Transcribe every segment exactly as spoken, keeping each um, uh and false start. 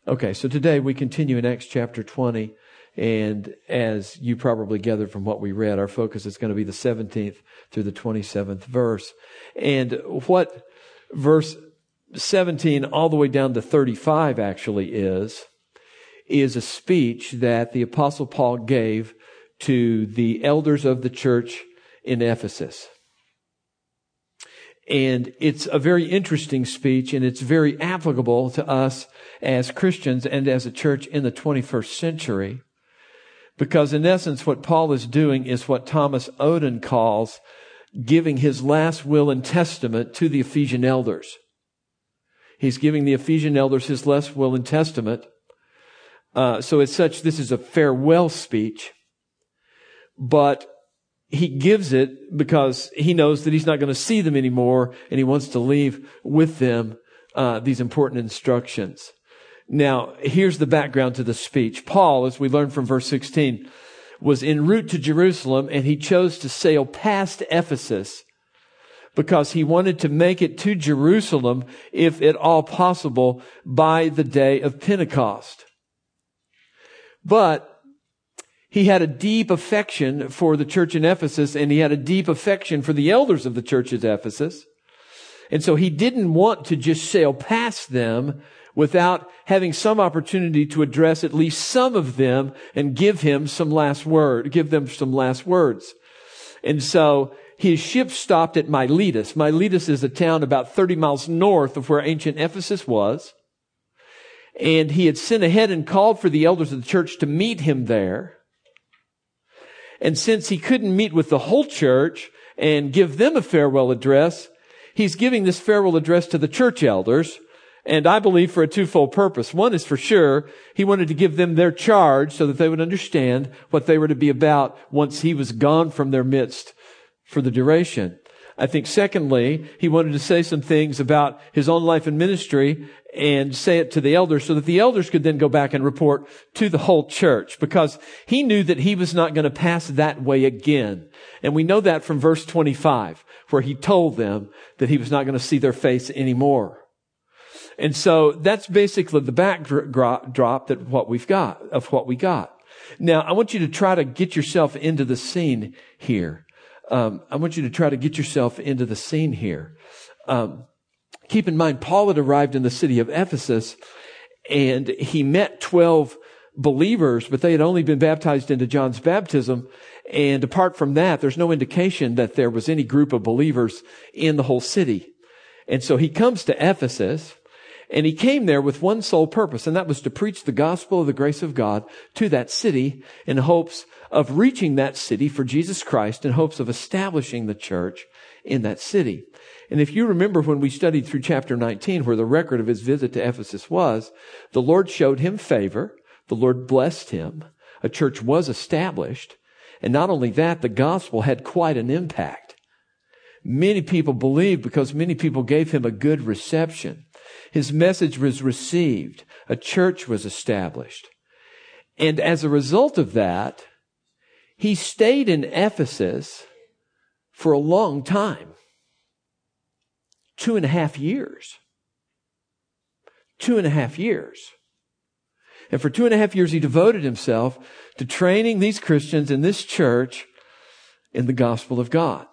Okay, so today we continue in Acts chapter twenty, and as you probably gathered from what we read, our focus is going to be the seventeenth through the twenty-seventh verse. And what verse seventeen all the way down to thirty-five actually is, is a speech that the Apostle Paul gave to the elders of the church in Ephesus. And it's a very interesting speech, and it's very applicable to us as Christians and as a church in the twenty-first century. Because in essence, what Paul is doing is what Thomas Oden calls giving his last will and testament to the Ephesian elders. He's giving the Ephesian elders his last will and testament. Uh, so as such, this is a farewell speech. But he gives it because he knows that he's not going to see them anymore, and he wants to leave with them uh, these important instructions. Now, here's the background to the speech. Paul, as we learn from verse sixteen, was en route to Jerusalem, and he chose to sail past Ephesus because he wanted to make it to Jerusalem, if at all possible, by the day of Pentecost. But he had a deep affection for the church in Ephesus, and he had a deep affection for the elders of the church at Ephesus. And so he didn't want to just sail past them without having some opportunity to address at least some of them and give him some last word, give them some last words. And so his ship stopped at Miletus. Miletus is a town about thirty miles north of where ancient Ephesus was. And he had sent ahead and called for the elders of the church to meet him there. And since he couldn't meet with the whole church and give them a farewell address, he's giving this farewell address to the church elders. And I believe for a twofold purpose. One is for sure, he wanted to give them their charge so that they would understand what they were to be about once he was gone from their midst for the duration. I think secondly, he wanted to say some things about his own life and ministry and say it to the elders so that the elders could then go back and report to the whole church, because he knew that he was not going to pass that way again. And we know that from verse twenty-five, where he told them that he was not going to see their face anymore. And so that's basically the backdrop that what we've got, of what we got. Now, I want you to try to get yourself into the scene here. Um, I want you to try to get yourself into the scene here. Um, keep in mind, Paul had arrived in the city of Ephesus, and he met twelve believers, but they had only been baptized into John's baptism. And apart from that, there's no indication that there was any group of believers in the whole city. And so he comes to Ephesus, and he came there with one sole purpose, and that was to preach the gospel of the grace of God to that city in hopes of reaching that city for Jesus Christ, in hopes of establishing the church in that city. And if you remember when we studied through chapter nineteen, where the record of his visit to Ephesus was, the Lord showed him favor. The Lord blessed him. A church was established. And not only that, the gospel had quite an impact. Many people believed because many people gave him a good reception. His message was received. A church was established. And as a result of that, he stayed in Ephesus for a long time. Two and a half years. Two and a half years. And for two and a half years, he devoted himself to training these Christians in this church in the gospel of God.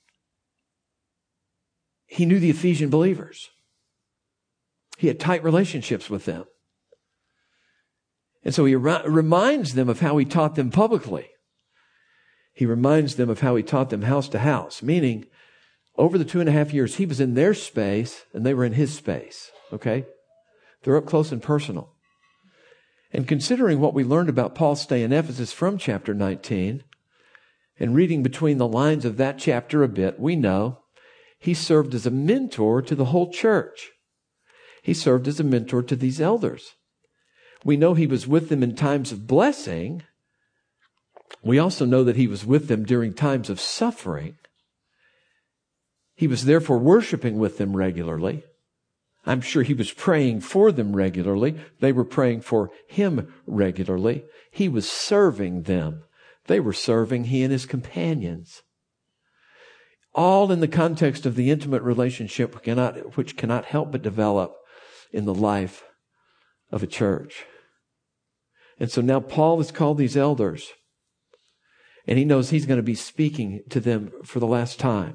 He knew the Ephesian believers. He had tight relationships with them. And so he re- reminds them of how he taught them publicly. He reminds them of how he taught them house to house, meaning over the two and a half years, he was in their space and they were in his space. Okay? They're up close and personal. And considering what we learned about Paul's stay in Ephesus from chapter nineteen, and reading between the lines of that chapter a bit, we know he served as a mentor to the whole church. He served as a mentor to these elders. We know he was with them in times of blessing. We also know that he was with them during times of suffering. He was therefore worshiping with them regularly. I'm sure he was praying for them regularly. They were praying for him regularly. He was serving them. They were serving he and his companions. All in the context of the intimate relationship cannot, which cannot help but develop in the life of a church. And so now Paul has called these elders, and he knows he's going to be speaking to them for the last time.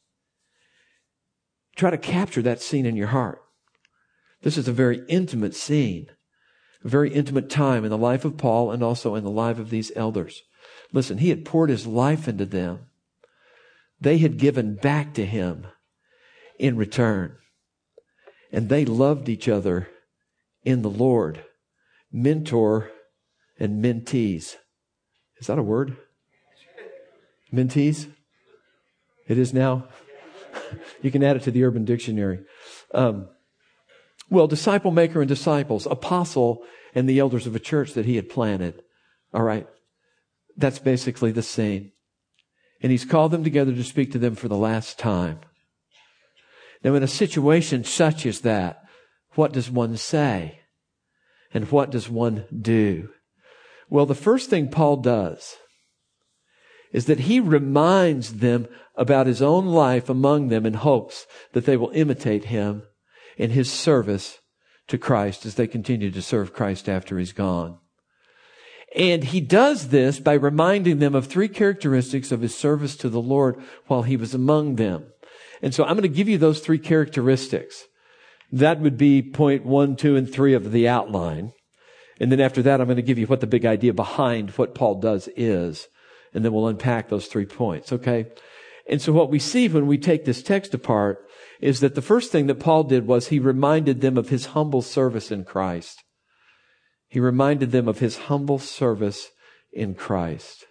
Try to capture that scene in your heart. This is a very intimate scene, a very intimate time in the life of Paul and also in the life of these elders. Listen, he had poured his life into them. They had given back to him in return. And they loved each other in the Lord. Mentor and mentees. Is that a word? Mentees? It is now? You can add it to the Urban Dictionary. Um, well, disciple maker and disciples, apostle and the elders of a church that he had planted. All right. That's basically the scene. And he's called them together to speak to them for the last time. Now, in a situation such as that, what does one say? And what does one do? Well, the first thing Paul does is that he reminds them about his own life among them in hopes that they will imitate him in his service to Christ as they continue to serve Christ after he's gone. And he does this by reminding them of three characteristics of his service to the Lord while he was among them. And so I'm going to give you those three characteristics. That would be point one, two, and three of the outline. And then after that, I'm going to give you what the big idea behind what Paul does is. And then we'll unpack those three points, okay? And so what we see when we take this text apart is that the first thing that Paul did was he reminded them of his humble service in Christ. He reminded them of his humble service in Christ.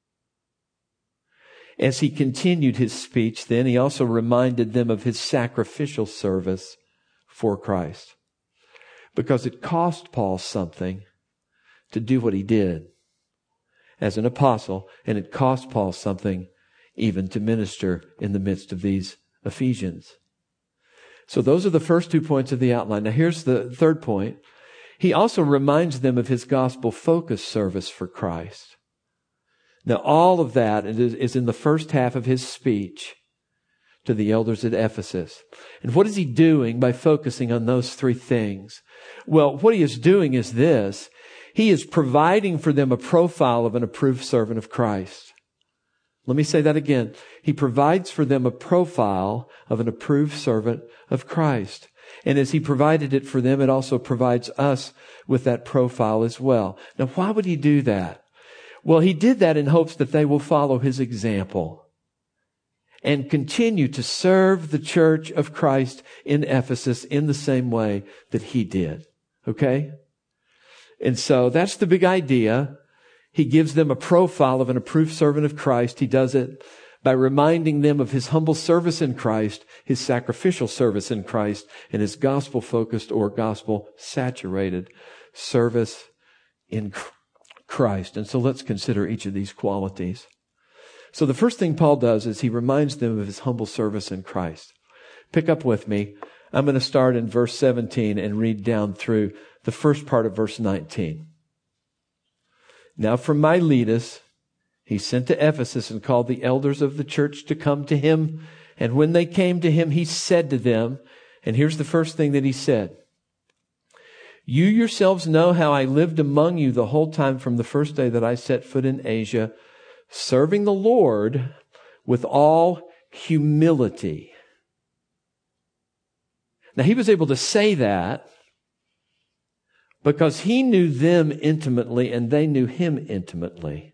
As he continued his speech, then he also reminded them of his sacrificial service for Christ. Because it cost Paul something to do what he did as an apostle, and it cost Paul something even to minister in the midst of these Ephesians. So those are the first two points of the outline. Now here's the third point. He also reminds them of his gospel-focused service for Christ. Now all of that is in the first half of his speech to the elders at Ephesus. And what is he doing by focusing on those three things? Well, what he is doing is this. He is providing for them a profile of an approved servant of Christ. Let me say that again. He provides for them a profile of an approved servant of Christ. And as he provided it for them, it also provides us with that profile as well. Now, why would he do that? Well, he did that in hopes that they will follow his example and continue to serve the church of Christ in Ephesus in the same way that he did. Okay? And so that's the big idea. He gives them a profile of an approved servant of Christ. He does it by reminding them of his humble service in Christ, his sacrificial service in Christ, and his gospel-focused or gospel-saturated service in Christ. And so let's consider each of these qualities. So the first thing Paul does is he reminds them of his humble service in Christ. Pick up with me. I'm going to start in verse seventeen and read down through the first part of verse nineteen. Now from Miletus, he sent to Ephesus and called the elders of the church to come to him. And when they came to him, he said to them, and here's the first thing that he said. You yourselves know how I lived among you the whole time from the first day that I set foot in Asia, serving the Lord with all humility. Now he was able to say that because he knew them intimately and they knew him intimately.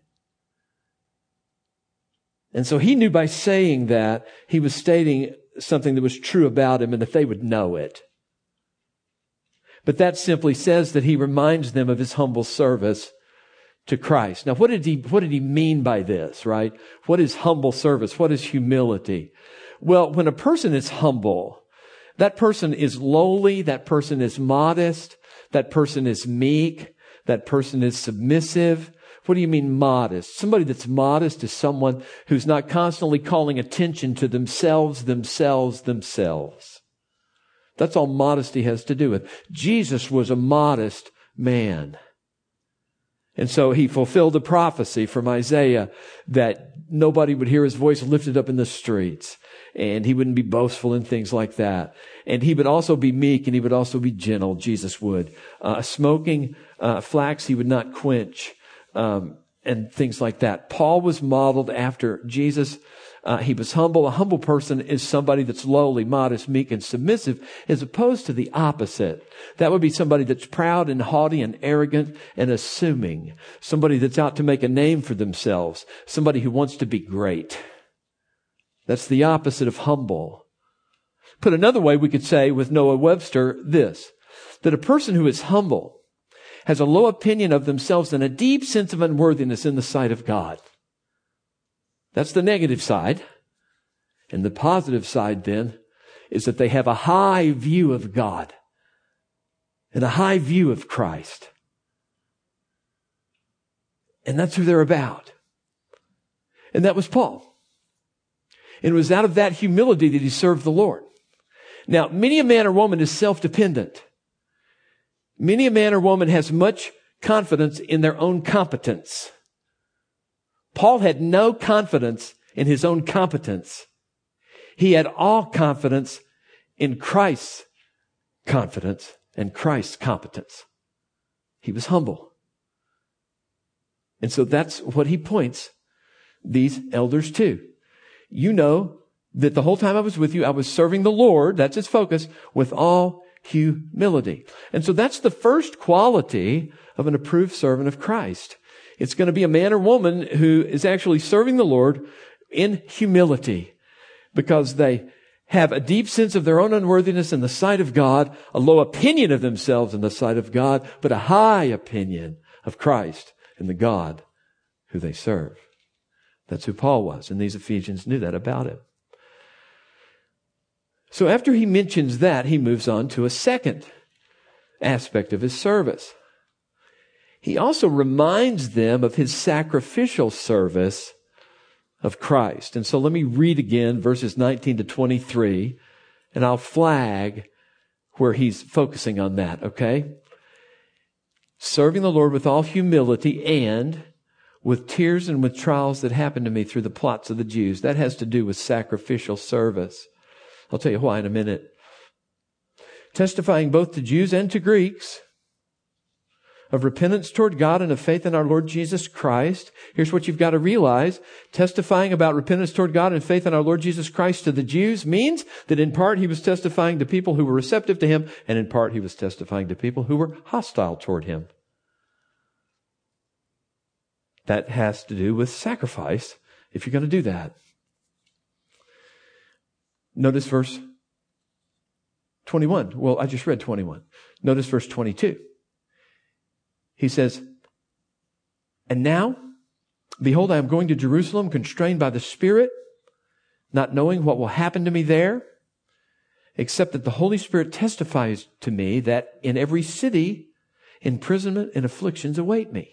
And so he knew by saying that he was stating something that was true about him and that they would know it. But that simply says that he reminds them of his humble service to Christ. Now, what did he, what did he mean by this, right? What is humble service? What is humility? Well, when a person is humble, that person is lowly, that person is modest, that person is meek, that person is submissive. What do you mean modest? Somebody that's modest is someone who's not constantly calling attention to themselves, themselves, themselves. That's all modesty has to do with. Jesus was a modest man. And so he fulfilled the prophecy from Isaiah that nobody would hear his voice lifted up in the streets. and he wouldn't be boastful and things like that. And he would also be meek, and he would also be gentle, Jesus would. Uh, smoking uh, flax he would not quench, um, and things like that. Paul was modeled after Jesus. Uh, he was humble. A humble person is somebody that's lowly, modest, meek, and submissive, as opposed to the opposite. That would be somebody that's proud and haughty and arrogant and assuming. Somebody that's out to make a name for themselves. Somebody who wants to be great. That's the opposite of humble. Put another way, we could say with Noah Webster this, that a person who is humble has a low opinion of themselves and a deep sense of unworthiness in the sight of God. That's the negative side. And the positive side then is that they have a high view of God and a high view of Christ. And that's who they're about. And that was Paul. And it was out of that humility that he served the Lord. Now, many a man or woman is self-dependent. Many a man or woman has much confidence in their own competence. Paul had no confidence in his own competence. He had all confidence in Christ's confidence and Christ's competence. He was humble. And so that's what he points these elders to. You know that the whole time I was with you, I was serving the Lord, that's his focus, with all humility. And so that's the first quality of an approved servant of Christ. It's going to be a man or woman who is actually serving the Lord in humility because they have a deep sense of their own unworthiness in the sight of God, a low opinion of themselves in the sight of God, but a high opinion of Christ and the God who they serve. That's who Paul was, and these Ephesians knew that about him. So after he mentions that, he moves on to a second aspect of his service. He also reminds them of his sacrificial service of Christ. And so let me read again verses nineteen to twenty-three, and I'll flag where he's focusing on that, okay? Serving the Lord with all humility and with tears and with trials that happened to me through the plots of the Jews. That has to do with sacrificial service. I'll tell you why in a minute. Testifying both to Jews and to Greeks of repentance toward God and of faith in our Lord Jesus Christ. Here's what you've got to realize. Testifying about repentance toward God and faith in our Lord Jesus Christ to the Jews means that in part he was testifying to people who were receptive to him, and in part he was testifying to people who were hostile toward him. That has to do with sacrifice, if you're going to do that. Notice verse twenty-one. Well, I just read twenty-one. Notice verse twenty-two. He says, and now, behold, I am going to Jerusalem, constrained by the Spirit, not knowing what will happen to me there, except that the Holy Spirit testifies to me that in every city, imprisonment and afflictions await me.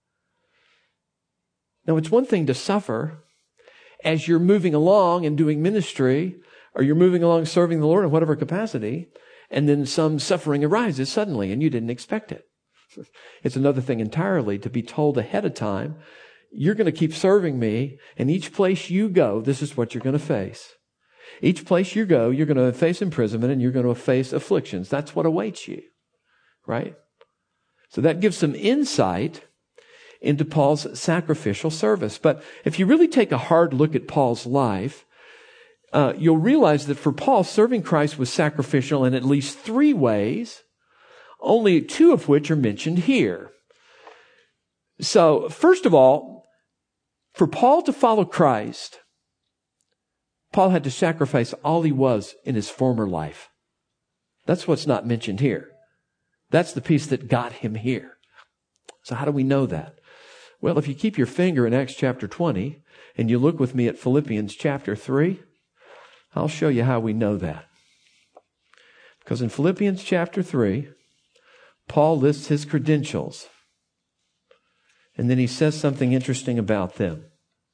Now, it's one thing to suffer as you're moving along and doing ministry, or you're moving along serving the Lord in whatever capacity, and then some suffering arises suddenly and you didn't expect it. It's another thing entirely to be told ahead of time, you're going to keep serving me, and each place you go, this is what you're going to face. Each place you go, you're going to face imprisonment and you're going to face afflictions. That's what awaits you, right? So that gives some insight into Paul's sacrificial service. But if you really take a hard look at Paul's life, uh, you'll realize that for Paul, serving Christ was sacrificial in at least three ways, only two of which are mentioned here. So, first of all, for Paul to follow Christ, Paul had to sacrifice all he was in his former life. That's what's not mentioned here. That's the piece that got him here. So how do we know that? Well, if you keep your finger in Acts chapter twenty and you look with me at Philippians chapter three, I'll show you how we know that. Because in Philippians chapter three, Paul lists his credentials. And then he says something interesting about them.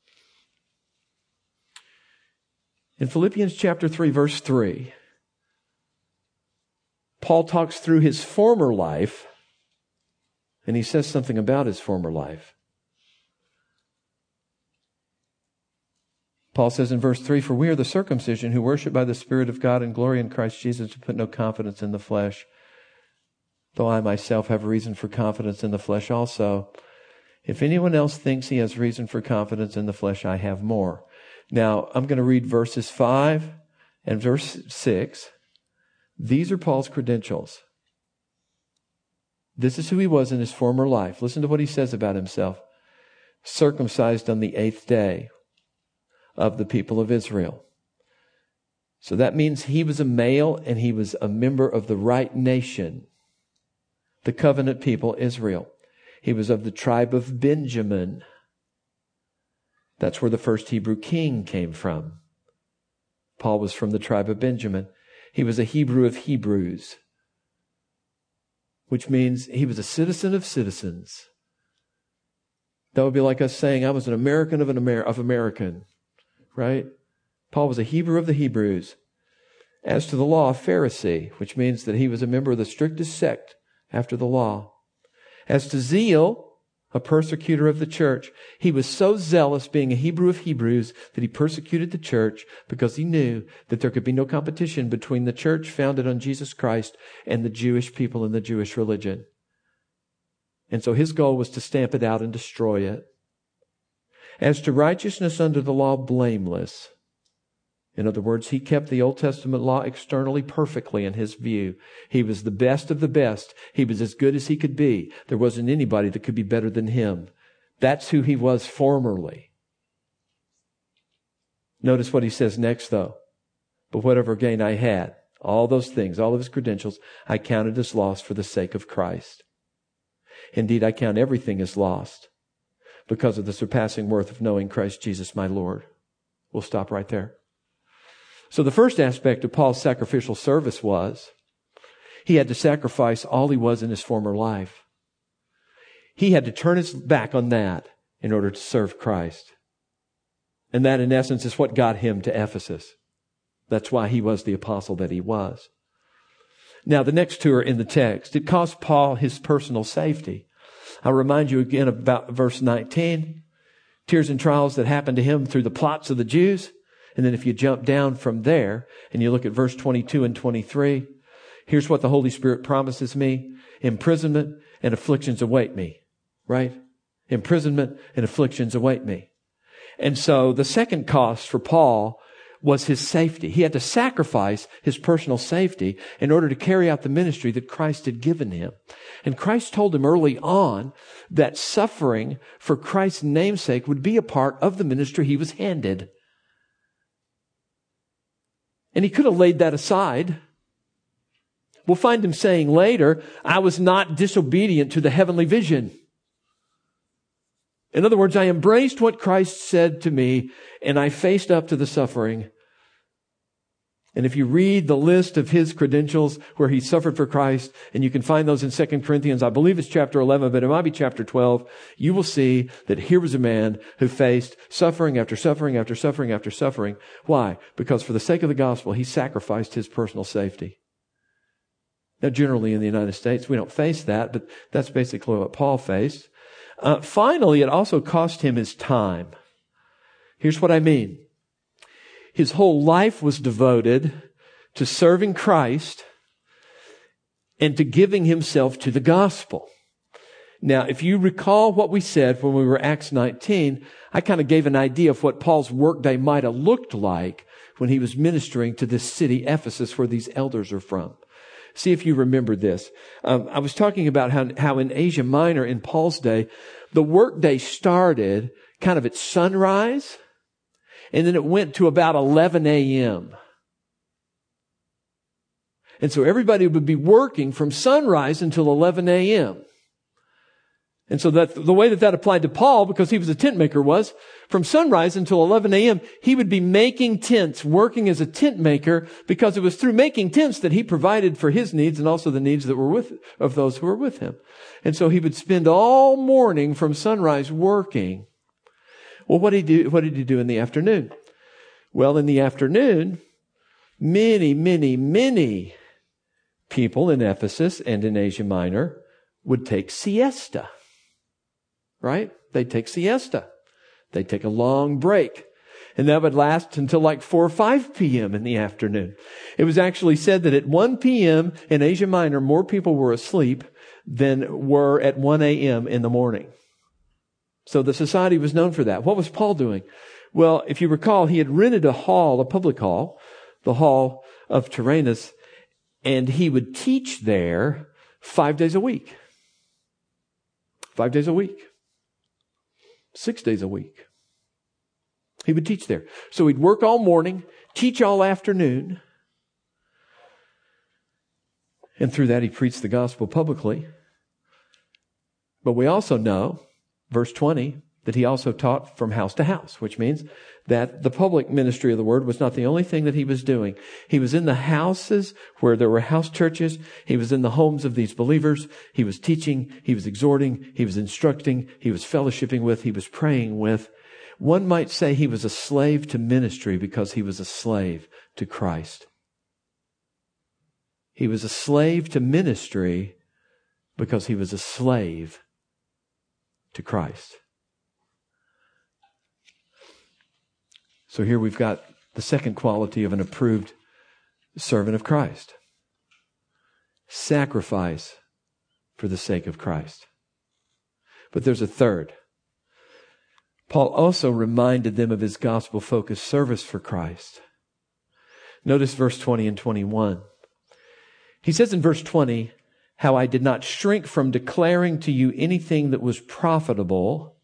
In Philippians chapter three, verse three, Paul talks through his former life, and he says something about his former life. Paul says in verse three, for we are the circumcision who worship by the Spirit of God and glory in Christ Jesus, who put no confidence in the flesh. Though I myself have reason for confidence in the flesh also. If anyone else thinks he has reason for confidence in the flesh, I have more. Now, I'm going to read verses five and verse six. These are Paul's credentials. This is who he was in his former life. Listen to what he says about himself. Circumcised on the eighth day of the people of Israel. So that means he was a male and he was a member of the right nation, the covenant people, Israel. He was of the tribe of Benjamin. That's where the first Hebrew king came from. Paul was from the tribe of Benjamin. He was a Hebrew of Hebrews, which means he was a citizen of citizens. That would be like us saying, I was an American of an Amer- of American, right? Paul was a Hebrew of the Hebrews. As to the law, a Pharisee, which means that he was a member of the strictest sect after the law. As to zeal, a persecutor of the church. He was so zealous, being a Hebrew of Hebrews, that he persecuted the church because he knew that there could be no competition between the church founded on Jesus Christ and the Jewish people and the Jewish religion. And so his goal was to stamp it out and destroy it. As to righteousness under the law, blameless. In other words, he kept the Old Testament law externally perfectly in his view. He was the best of the best. He was as good as he could be. There wasn't anybody that could be better than him. That's who he was formerly. Notice what he says next, though. But whatever gain I had, all those things, all of his credentials, I counted as loss for the sake of Christ. Indeed, I count everything as lost because of the surpassing worth of knowing Christ Jesus my Lord. We'll stop right there. So the first aspect of Paul's sacrificial service was he had to sacrifice all he was in his former life. He had to turn his back on that in order to serve Christ. And that, in essence, is what got him to Ephesus. That's why he was the apostle that he was. Now, the next two are in the text. It cost Paul his personal safety. I'll remind you again about verse nineteen. Tears and trials that happened to him through the plots of the Jews. And then if you jump down from there and you look at verse twenty-two and twenty-three, here's what the Holy Spirit promises me. Imprisonment and afflictions await me. Right? Imprisonment and afflictions await me. And so the second cost for Paul was his safety. He had to sacrifice his personal safety in order to carry out the ministry that Christ had given him. And Christ told him early on that suffering for Christ's namesake would be a part of the ministry he was handed. And he could have laid that aside. We'll find him saying later, I was not disobedient to the heavenly vision. In other words, I embraced what Christ said to me, and I faced up to the suffering. And if you read the list of his credentials where he suffered for Christ, and you can find those in Second Corinthians, I believe it's chapter eleven, but it might be chapter twelve, you will see that here was a man who faced suffering after suffering after suffering after suffering. Why? Because for the sake of the gospel, he sacrificed his personal safety. Now, generally in the United States, we don't face that, but that's basically what Paul faced. Uh, finally, it also cost him his time. Here's what I mean. His whole life was devoted to serving Christ and to giving himself to the gospel. Now, if you recall what we said when we were Acts nineteen, I kind of gave an idea of what Paul's workday might have looked like when he was ministering to this city, Ephesus, where these elders are from. See if you remember this. Um, I was talking about how, how in Asia Minor in Paul's day, the workday started kind of at sunrise, and then it went to about eleven a.m. And so everybody would be working from sunrise until eleven a.m. And so that the way that that applied to Paul, because he was a tent maker, was from sunrise until eleven a.m., he would be making tents, working as a tent maker, because it was through making tents that he provided for his needs and also the needs that were with, of those who were with him. And so he would spend all morning from sunrise working. Well, what did he do, what did he do in the afternoon? Well, in the afternoon, many, many, many people in Ephesus and in Asia Minor would take siesta. Right? They'd take siesta. They'd take a long break. And that would last until like four or five p.m. in the afternoon. It was actually said that at one p.m. in Asia Minor, more people were asleep than were at one a.m. in the morning. So the society was known for that. What was Paul doing? Well, if you recall, he had rented a hall, a public hall, the hall of Tyrannus, and he would teach there five days a week. Five days a week. Six days a week. He would teach there. So he'd work all morning, teach all afternoon, and through that he preached the gospel publicly. But we also know, verse twenty, that he also taught from house to house, which means that the public ministry of the word was not the only thing that he was doing. He was in the houses where there were house churches. He was in the homes of these believers. He was teaching. He was exhorting. He was instructing. He was fellowshipping with. He was praying with. One might say he was a slave to ministry because he was a slave to Christ. He was a slave to ministry because he was a slave to Christ. So here we've got the second quality of an approved servant of Christ. Sacrifice for the sake of Christ. But there's a third. Paul also reminded them of his gospel-focused service for Christ. Notice verse twenty and twenty-one. He says in verse twenty, how I did not shrink from declaring to you anything that was profitable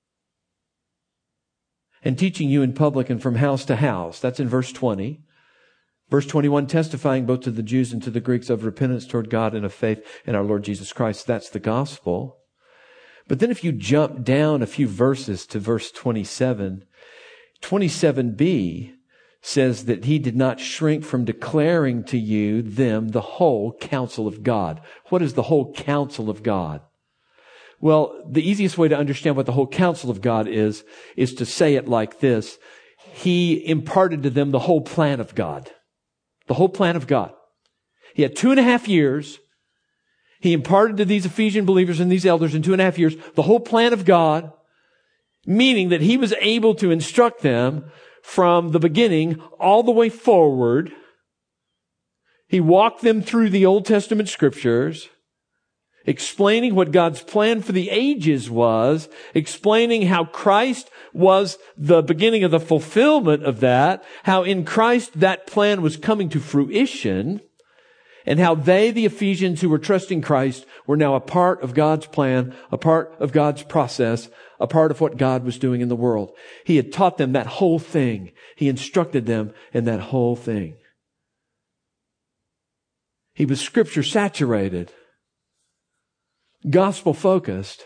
and teaching you in public and from house to house. That's in verse twenty. Verse twenty-one, testifying both to the Jews and to the Greeks of repentance toward God and of faith in our Lord Jesus Christ. That's the gospel. But then if you jump down a few verses to verse twenty-seven, twenty-seven b says that he did not shrink from declaring to you, them, the whole counsel of God. What is the whole counsel of God? Well, the easiest way to understand what the whole counsel of God is, is to say it like this. He imparted to them the whole plan of God. The whole plan of God. He had two and a half years. He imparted to these Ephesian believers and these elders in two and a half years the whole plan of God, meaning that he was able to instruct them from the beginning all the way forward. He walked them through the Old Testament scriptures, explaining what God's plan for the ages was, explaining how Christ was the beginning of the fulfillment of that, how in Christ that plan was coming to fruition, and how they, the Ephesians who were trusting Christ, were now a part of God's plan, a part of God's process, a part of what God was doing in the world. He had taught them that whole thing. He instructed them in that whole thing. He was scripture saturated, gospel focused.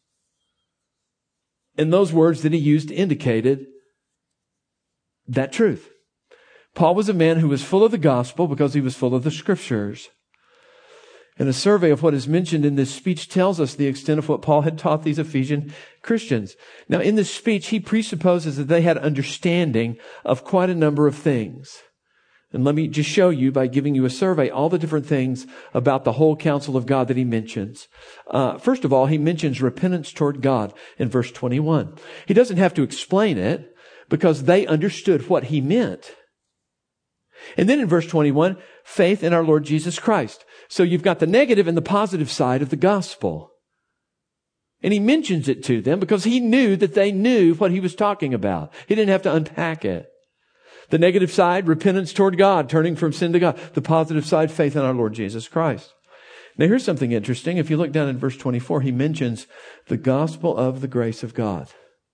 And those words that he used indicated that truth. Paul was a man who was full of the gospel because he was full of the scriptures. And a survey of what is mentioned in this speech tells us the extent of what Paul had taught these Ephesian Christians. Now, in this speech, he presupposes that they had understanding of quite a number of things. And let me just show you by giving you a survey all the different things about the whole counsel of God that he mentions. Uh, first of all, he mentions repentance toward God in verse twenty-one. He doesn't have to explain it because they understood what he meant. And then in verse twenty-one, faith in our Lord Jesus Christ. So you've got the negative and the positive side of the gospel. And he mentions it to them because he knew that they knew what he was talking about. He didn't have to unpack it. The negative side, repentance toward God, turning from sin to God. The positive side, faith in our Lord Jesus Christ. Now here's something interesting. If you look down in verse twenty-four, he mentions the gospel of the grace of God.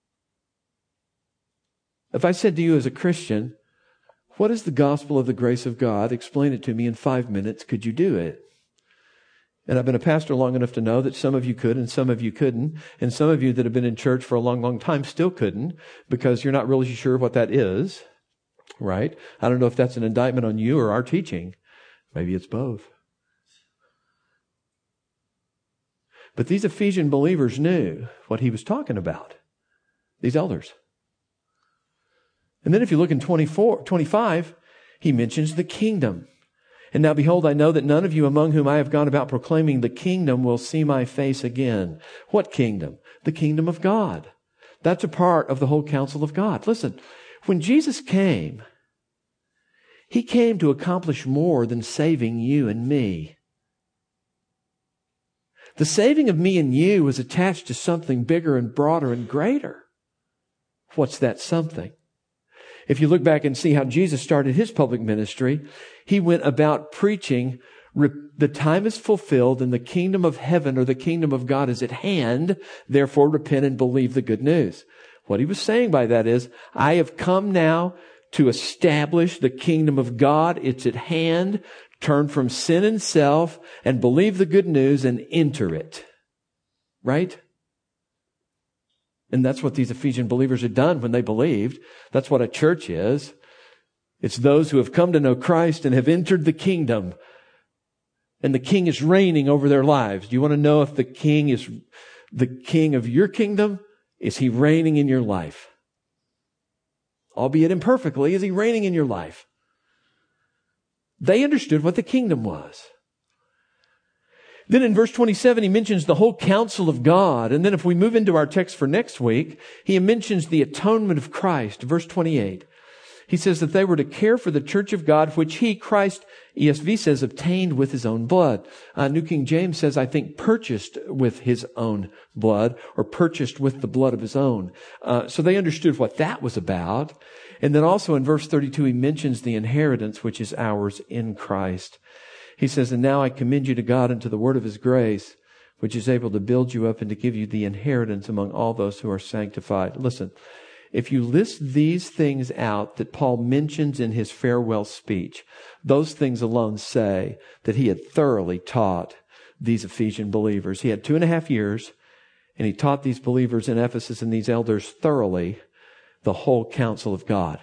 If I said to you as a Christian, what is the gospel of the grace of God? Explain it to me in five minutes. Could you do it? And I've been a pastor long enough to know that some of you could and some of you couldn't. And some of you that have been in church for a long, long time still couldn't because you're not really sure what that is. Right? I don't know if that's an indictment on you or our teaching. Maybe it's both. But these Ephesian believers knew what he was talking about. These elders. And then if you look in twenty-four, twenty-five, he mentions the kingdom. And now behold, I know that none of you among whom I have gone about proclaiming the kingdom will see my face again. What kingdom? The kingdom of God. That's a part of the whole counsel of God. Listen, When Jesus came, He came to accomplish more than saving you and me. The saving of me and you was attached to something bigger and broader and greater. What's that something? If you look back and see how Jesus started His public ministry, He went about preaching, the time is fulfilled and the kingdom of heaven or the kingdom of God is at hand. Therefore, repent and believe the good news. What He was saying by that is, I have come now to establish the kingdom of God. It's at hand. Turn from sin and self and believe the good news and enter it. Right? And that's what these Ephesian believers had done when they believed. That's what a church is. It's those who have come to know Christ and have entered the kingdom. And the king is reigning over their lives. Do you want to know if the king is the king of your kingdom? Is He reigning in your life? Albeit imperfectly, is He reigning in your life? They understood what the kingdom was. Then in verse twenty-seven, he mentions the whole counsel of God. And then if we move into our text for next week, he mentions the atonement of Christ. Verse twenty-eight, he says that they were to care for the church of God, which He, Christ, E S V says, obtained with His own blood. Uh, New King James says, I think, purchased with His own blood, or purchased with the blood of His own. Uh, so they understood what that was about. And then also in verse thirty-two, he mentions the inheritance which is ours in Christ. He says, and now I commend you to God and to the word of His grace, which is able to build you up and to give you the inheritance among all those who are sanctified. Listen, if you list these things out that Paul mentions in his farewell speech, those things alone say that he had thoroughly taught these Ephesian believers. He had two and a half years, and he taught these believers in Ephesus and these elders thoroughly the whole counsel of God.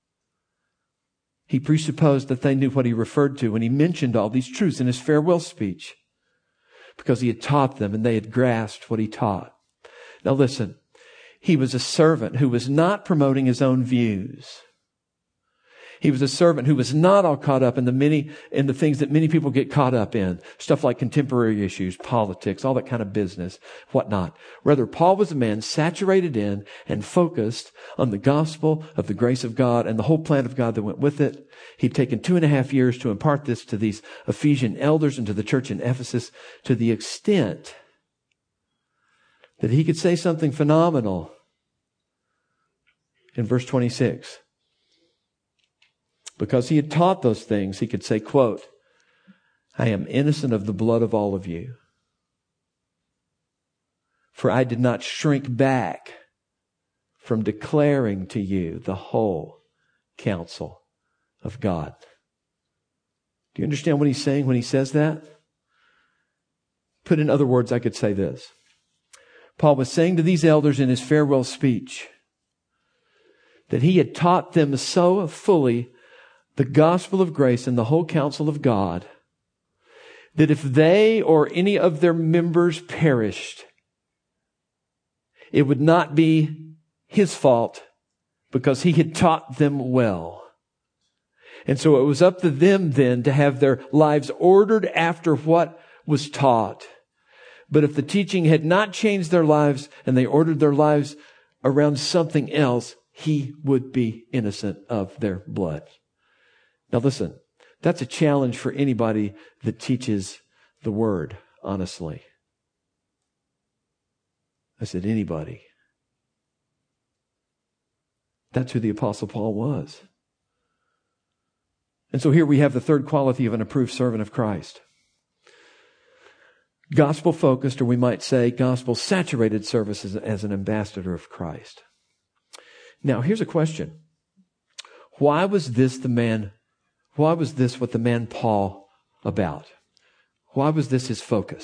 He presupposed that they knew what he referred to when he mentioned all these truths in his farewell speech, because he had taught them and they had grasped what he taught. Now listen, he was a servant who was not promoting his own views. He was a servant who was not all caught up in the many, in the things that many people get caught up in. Stuff like contemporary issues, politics, all that kind of business, whatnot. Rather, Paul was a man saturated in and focused on the gospel of the grace of God and the whole plan of God that went with it. He'd taken two and a half years to impart this to these Ephesian elders and to the church in Ephesus, to the extent that he could say something phenomenal in verse twenty-six. Because he had taught those things, he could say, quote, I am innocent of the blood of all of you. For I did not shrink back from declaring to you the whole counsel of God. Do you understand what he's saying when he says that? Put in other words, I could say this. Paul was saying to these elders in his farewell speech that he had taught them so fully the gospel of grace and the whole counsel of God, that if they or any of their members perished, it would not be his fault, because he had taught them well. And so it was up to them then to have their lives ordered after what was taught. But if the teaching had not changed their lives and they ordered their lives around something else, he would be innocent of their blood. Now listen, that's a challenge for anybody that teaches the word, honestly. I said anybody. That's who the Apostle Paul was. And so here we have the third quality of an approved servant of Christ. Gospel-focused, or we might say gospel-saturated service as, as an ambassador of Christ. Now here's a question. Why was this the man Why was this what the man Paul about? Why was this his focus?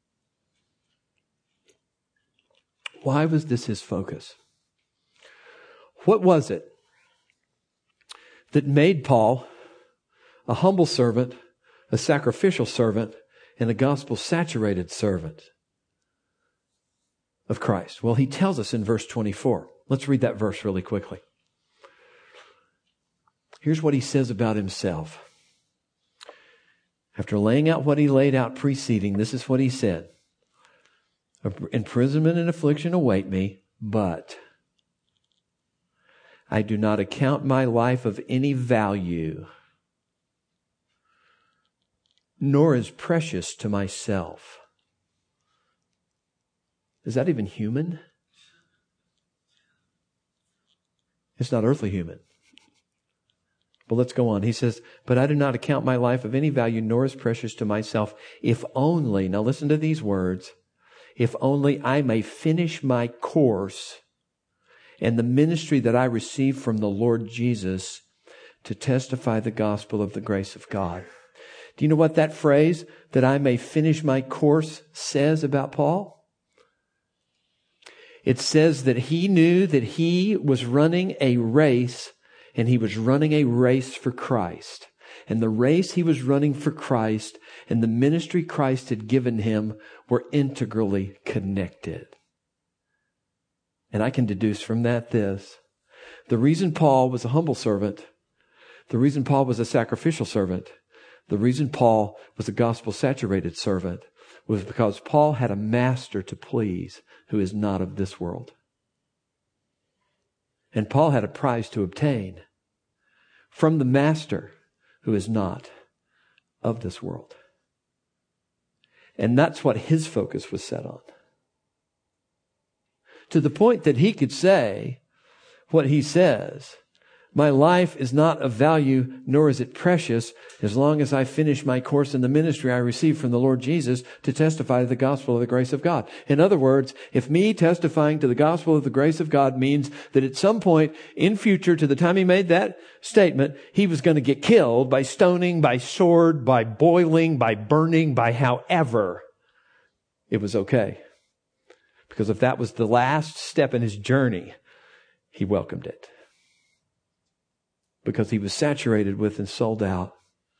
Why was this his focus? What was it that made Paul a humble servant, a sacrificial servant, and a gospel-saturated servant of Christ? Well, he tells us in verse twenty-four. Let's read that verse really quickly. Here's what he says about himself. After laying out what he laid out preceding, this is what he said. Imprisonment and affliction await me, but I do not account my life of any value, nor is precious to myself. Is that even human? It's not earthly human. But let's go on. He says, but I do not account my life of any value, nor is precious to myself, if only, now listen to these words, if only I may finish my course and the ministry that I received from the Lord Jesus to testify the gospel of the grace of God. Do you know what that phrase, that I may finish my course, says about Paul? It says that he knew that he was running a race, and he was running a race for Christ. And the race he was running for Christ and the ministry Christ had given him were integrally connected. And I can deduce from that this. The reason Paul was a humble servant, the reason Paul was a sacrificial servant, the reason Paul was a gospel-saturated servant was because Paul had a master to please who is not of this world. And Paul had a prize to obtain from the master who is not of this world. And that's what his focus was set on. To the point that he could say what he says, my life is not of value, nor is it precious, as long as I finish my course in the ministry I received from the Lord Jesus to testify to the gospel of the grace of God. In other words, if me testifying to the gospel of the grace of God means that at some point in future, to the time he made that statement, he was going to get killed by stoning, by sword, by boiling, by burning, by however, it was okay. Because if that was the last step in his journey, he welcomed it. Because he was saturated with and sold out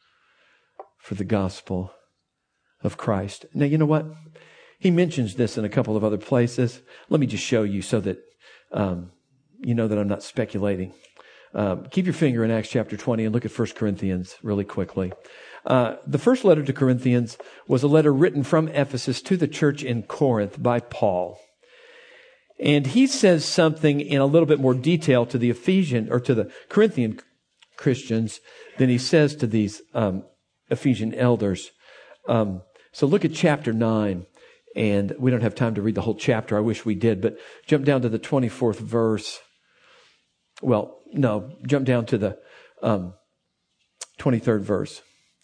for the gospel of Christ. Now, you know what? He mentions this in a couple of other places. Let me just show you so that um, you know that I'm not speculating. Um, keep your finger in Acts chapter twenty and look at First Corinthians really quickly. Uh, the first letter to Corinthians was a letter written from Ephesus to the church in Corinth by Paul. And he says something in a little bit more detail to the Ephesian or to the Corinthian Christians than he says to these um, Ephesian elders. Um, so look at chapter nine, and we don't have time to read the whole chapter. I wish we did, but jump down to the twenty-fourth verse. Well, no, jump down to the um, twenty-third verse.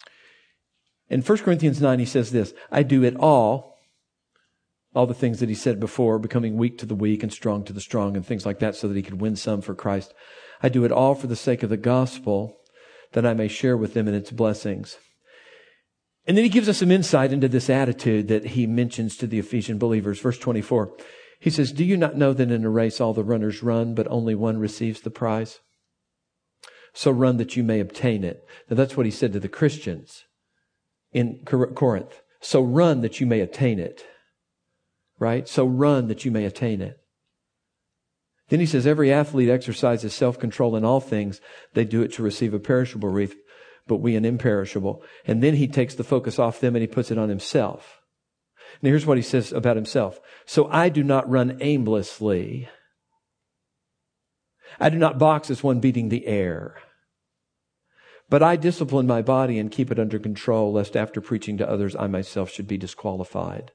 In First Corinthians nine, he says this, I do it all, all the things that he said before, becoming weak to the weak and strong to the strong and things like that so that he could win some for Christ. I do it all for the sake of the gospel, that I may share with them in its blessings. And then he gives us some insight into this attitude that he mentions to the Ephesian believers. Verse twenty-four, he says, do you not know that in a race all the runners run, but only one receives the prize? So run that you may obtain it. Now that's what he said to the Christians in Corinth. So run that you may attain it. Right? So run that you may attain it. Then he says, every athlete exercises self-control in all things. They do it to receive a perishable wreath, but we an imperishable. And then he takes the focus off them and he puts it on himself. Now here's what he says about himself. So I do not run aimlessly. I do not box as one beating the air. But I discipline my body and keep it under control, lest after preaching to others, I myself should be disqualified.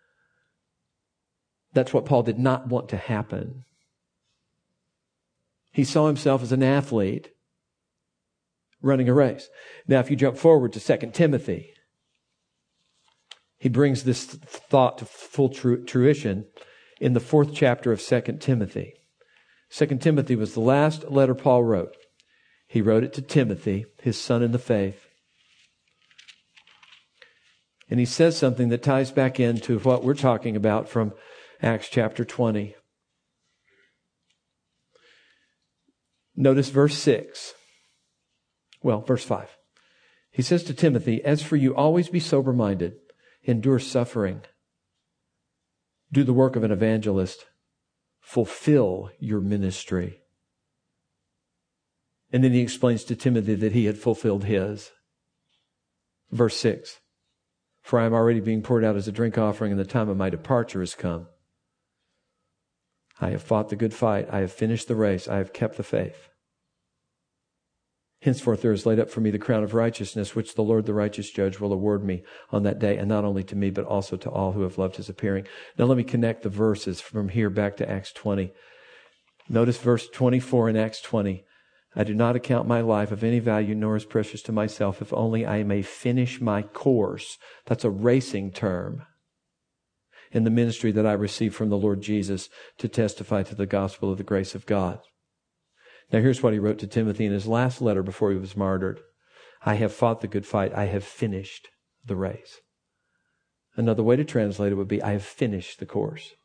That's what Paul did not want to happen. He saw himself as an athlete running a race. Now, if you jump forward to Second Timothy, he brings this thought to full fruition in the fourth chapter of Second Timothy. Second Timothy was the last letter Paul wrote. He wrote it to Timothy, his son in the faith. And he says something that ties back into what we're talking about from Acts chapter twenty. Notice verse six. Well, verse five. He says to Timothy, as for you, always be sober-minded, endure suffering, do the work of an evangelist, fulfill your ministry. And then he explains to Timothy that he had fulfilled his. Verse six. For I am already being poured out as a drink offering, and the time of my departure has come. I have fought the good fight. I have finished the race. I have kept the faith. Henceforth there is laid up for me the crown of righteousness, which the Lord, the righteous judge, will award me on that day, and not only to me, but also to all who have loved his appearing. Now let me connect the verses from here back to Acts twenty. Notice verse twenty-four in Acts twenty. I do not account my life of any value, nor as precious to myself, if only I may finish my course. That's a racing term. In the ministry that I received from the Lord Jesus to testify to the gospel of the grace of God. Now here's what he wrote to Timothy in his last letter before he was martyred. I have fought the good fight. I have finished the race. Another way to translate it would be, I have finished the course.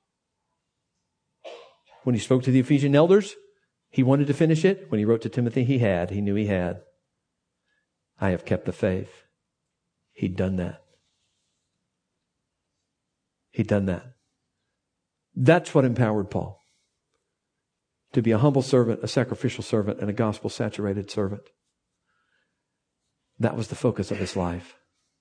When he spoke to the Ephesian elders, he wanted to finish it. When he wrote to Timothy, he had. He knew he had. I have kept the faith. He'd done that. He'd done that. That's what empowered Paul. To be a humble servant, a sacrificial servant, and a gospel-saturated servant. That was the focus of his life.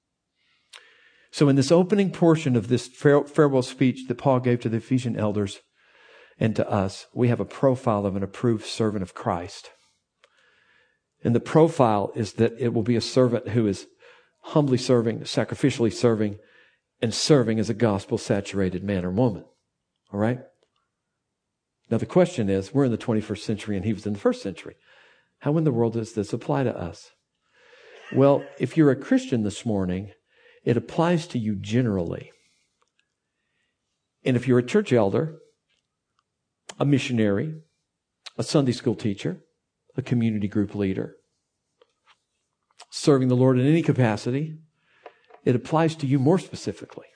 So in this opening portion of this farewell speech that Paul gave to the Ephesian elders and to us, we have a profile of an approved servant of Christ. And the profile is that it will be a servant who is humbly serving, sacrificially serving, and serving as a gospel-saturated man or woman. All right? Now the question is, we're in the twenty-first century and he was in the first century. How in the world does this apply to us? Well, if you're a Christian this morning, it applies to you generally. And if you're a church elder, a missionary, a Sunday school teacher, a community group leader, serving the Lord in any capacity, it applies to you more specifically.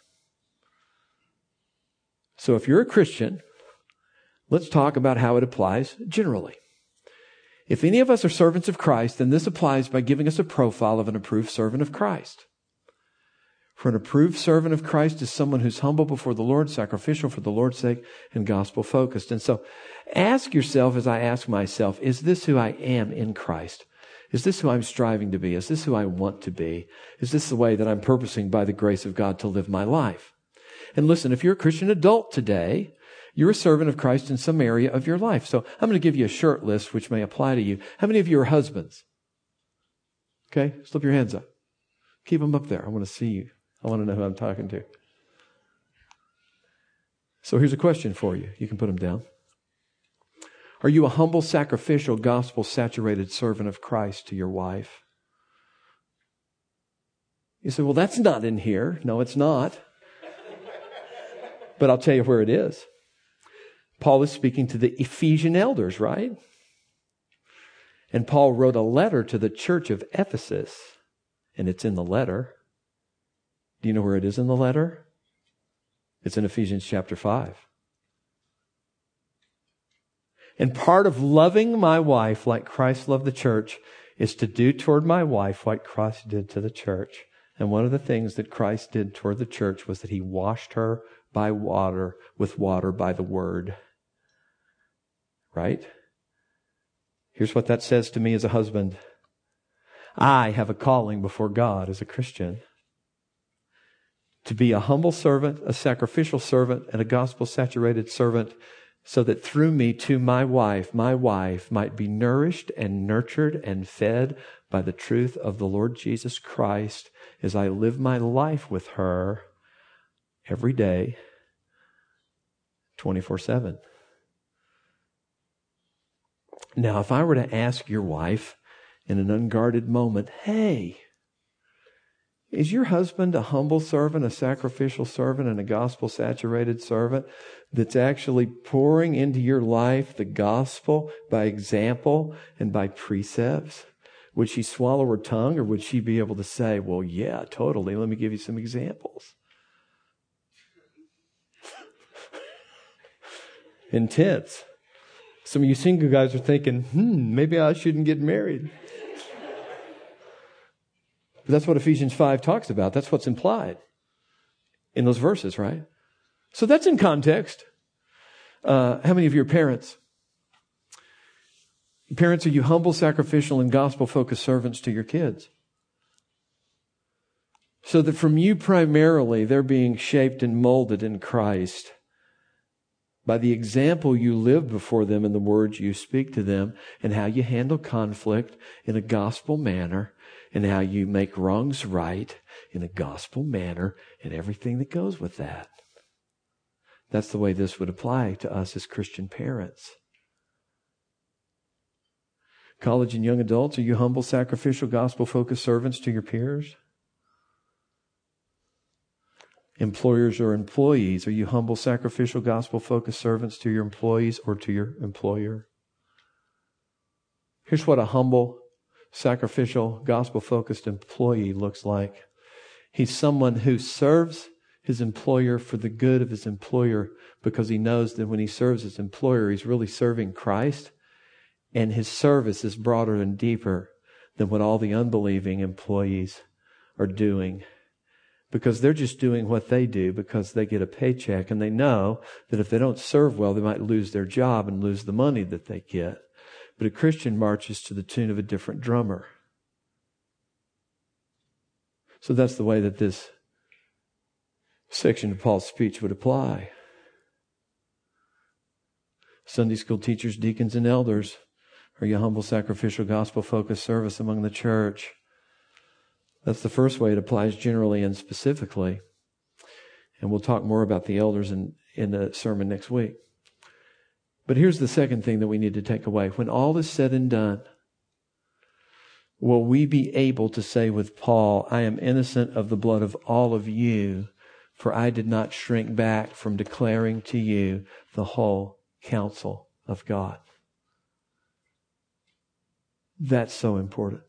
So if you're a Christian, let's talk about how it applies generally. If any of us are servants of Christ, then this applies by giving us a profile of an approved servant of Christ. For an approved servant of Christ is someone who's humble before the Lord, sacrificial for the Lord's sake, and gospel-focused. And so ask yourself, as I ask myself, is this who I am in Christ? Is this who I'm striving to be? Is this who I want to be? Is this the way that I'm purposing by the grace of God to live my life? And listen, if you're a Christian adult today, you're a servant of Christ in some area of your life. So I'm going to give you a short list which may apply to you. How many of you are husbands? Okay, slip your hands up. Keep them up there. I want to see you. I want to know who I'm talking to. So here's a question for you. You can put them down. Are you a humble, sacrificial, gospel-saturated servant of Christ to your wife? You say, well, that's not in here. No, it's not. But I'll tell you where it is. Paul is speaking to the Ephesian elders, right? And Paul wrote a letter to the church of Ephesus, and it's in the letter. Do you know where it is in the letter? It's in Ephesians chapter five. And part of loving my wife like Christ loved the church is to do toward my wife what Christ did to the church. And one of the things that Christ did toward the church was that he washed her by water, with water by the word. Right? Here's what that says to me as a husband. I have a calling before God as a Christian to be a humble servant, a sacrificial servant, and a gospel-saturated servant, so that through me to my wife, my wife might be nourished and nurtured and fed by the truth of the Lord Jesus Christ as I live my life with her every day, twenty-four seven. Now, if I were to ask your wife in an unguarded moment, hey, is your husband a humble servant, a sacrificial servant, and a gospel-saturated servant that's actually pouring into your life the gospel by example and by precepts? Would she swallow her tongue, or would she be able to say, well, yeah, totally. Let me give you some examples. Intense. Some of you single guys are thinking, hmm, maybe I shouldn't get married. But that's what Ephesians five talks about. That's what's implied in those verses, right? So that's in context. Uh, how many of you are parents? Parents, are you humble, sacrificial, and gospel-focused servants to your kids? So that from you primarily, they're being shaped and molded in Christ by the example you live before them and the words you speak to them, and how you handle conflict in a gospel manner, and how you make wrongs right in a gospel manner, and everything that goes with that. That's the way this would apply to us as Christian parents. College and young adults, are you humble, sacrificial, gospel-focused servants to your peers? Employers or employees, are you humble, sacrificial, gospel-focused servants to your employees or to your employer? Here's what a humble, sacrificial, gospel-focused employee looks like. He's someone who serves his employer for the good of his employer, because he knows that when he serves his employer, he's really serving Christ, and his service is broader and deeper than what all the unbelieving employees are doing. Because they're just doing what they do because they get a paycheck, and they know that if they don't serve well, they might lose their job and lose the money that they get. But a Christian marches to the tune of a different drummer. So that's the way that this section of Paul's speech would apply. Sunday school teachers, deacons, and elders, are you humble, sacrificial, gospel-focused service among the church? That's the first way it applies generally and specifically. And we'll talk more about the elders in, in the sermon next week. But here's the second thing that we need to take away. When all is said and done, will we be able to say with Paul, I am innocent of the blood of all of you, for I did not shrink back from declaring to you the whole counsel of God. That's so important.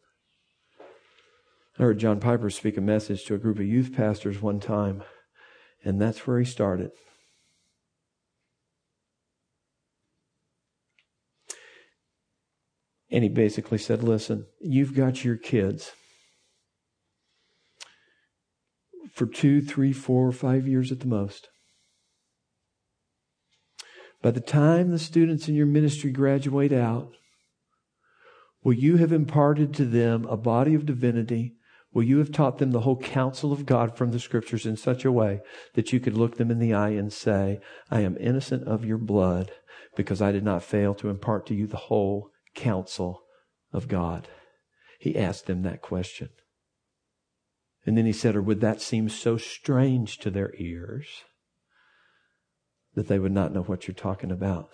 I heard John Piper speak a message to a group of youth pastors one time, and that's where he started. And he basically said, listen, you've got your kids for two, three, four, five years at the most. By the time the students in your ministry graduate out, will you have imparted to them a body of divinity? Will you have taught them the whole counsel of God from the Scriptures in such a way that you could look them in the eye and say, I am innocent of your blood because I did not fail to impart to you the whole counsel of God? He asked them that question. And then he said, or would that seem so strange to their ears that they would not know what you're talking about?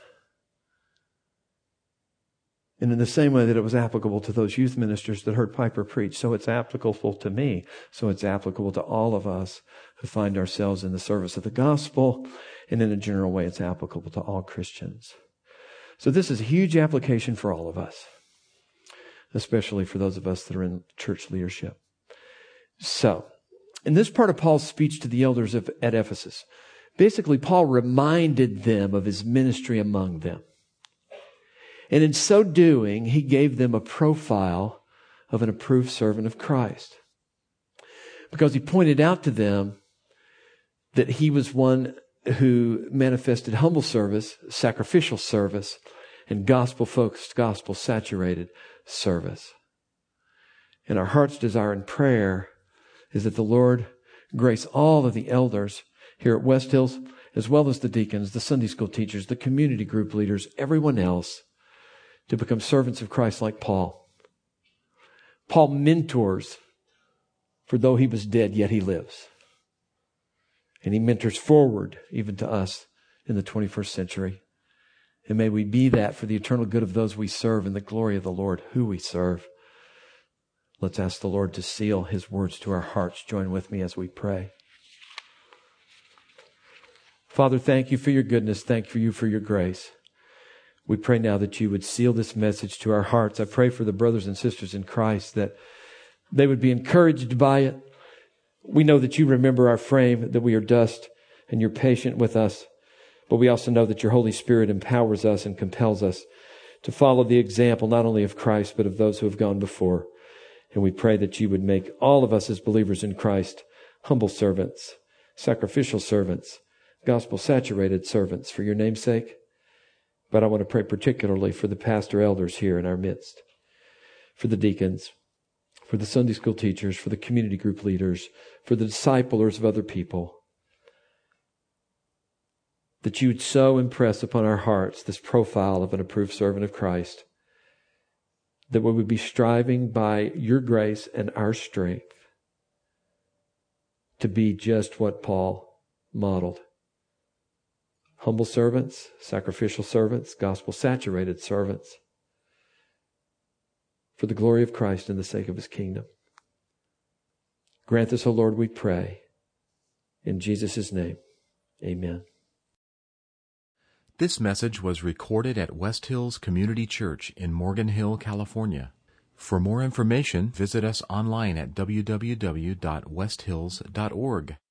And in the same way that it was applicable to those youth ministers that heard Piper preach, so it's applicable to me. So it's applicable to all of us who find ourselves in the service of the gospel. And in a general way, it's applicable to all Christians. So this is a huge application for all of us, especially for those of us that are in church leadership. So, in this part of Paul's speech to the elders of, at Ephesus, basically Paul reminded them of his ministry among them. And in so doing, he gave them a profile of an approved servant of Christ. Because he pointed out to them that he was one who manifested humble service, sacrificial service, and gospel-focused, gospel-saturated service. And our heart's desire and prayer is that the Lord grace all of the elders here at West Hills, as well as the deacons, the Sunday school teachers, the community group leaders, everyone else, to become servants of Christ like Paul. Paul mentors, for though he was dead, yet he lives. And he mentors forward, even to us in the twenty-first century. And may we be that for the eternal good of those we serve and the glory of the Lord who we serve. Let's ask the Lord to seal his words to our hearts. Join with me as we pray. Father, thank you for your goodness. Thank you for your grace. We pray now that you would seal this message to our hearts. I pray for the brothers and sisters in Christ that they would be encouraged by it. We know that you remember our frame, that we are dust, and you're patient with us. But we also know that your Holy Spirit empowers us and compels us to follow the example not only of Christ, but of those who have gone before. And we pray that you would make all of us as believers in Christ humble servants, sacrificial servants, gospel-saturated servants for your name's sake. But I want to pray particularly for the pastor elders here in our midst, for the deacons, for the Sunday school teachers, for the community group leaders, for the disciplers of other people. that you would so impress upon our hearts this profile of an approved servant of Christ, that we would be striving by your grace and our strength to be just what Paul modeled. Humble servants, sacrificial servants, gospel-saturated servants, for the glory of Christ and the sake of His kingdom. Grant this, O Lord, we pray. In Jesus' name, amen. This message was recorded at West Hills Community Church in Morgan Hill, California. For more information, visit us online at w w w dot west hills dot org.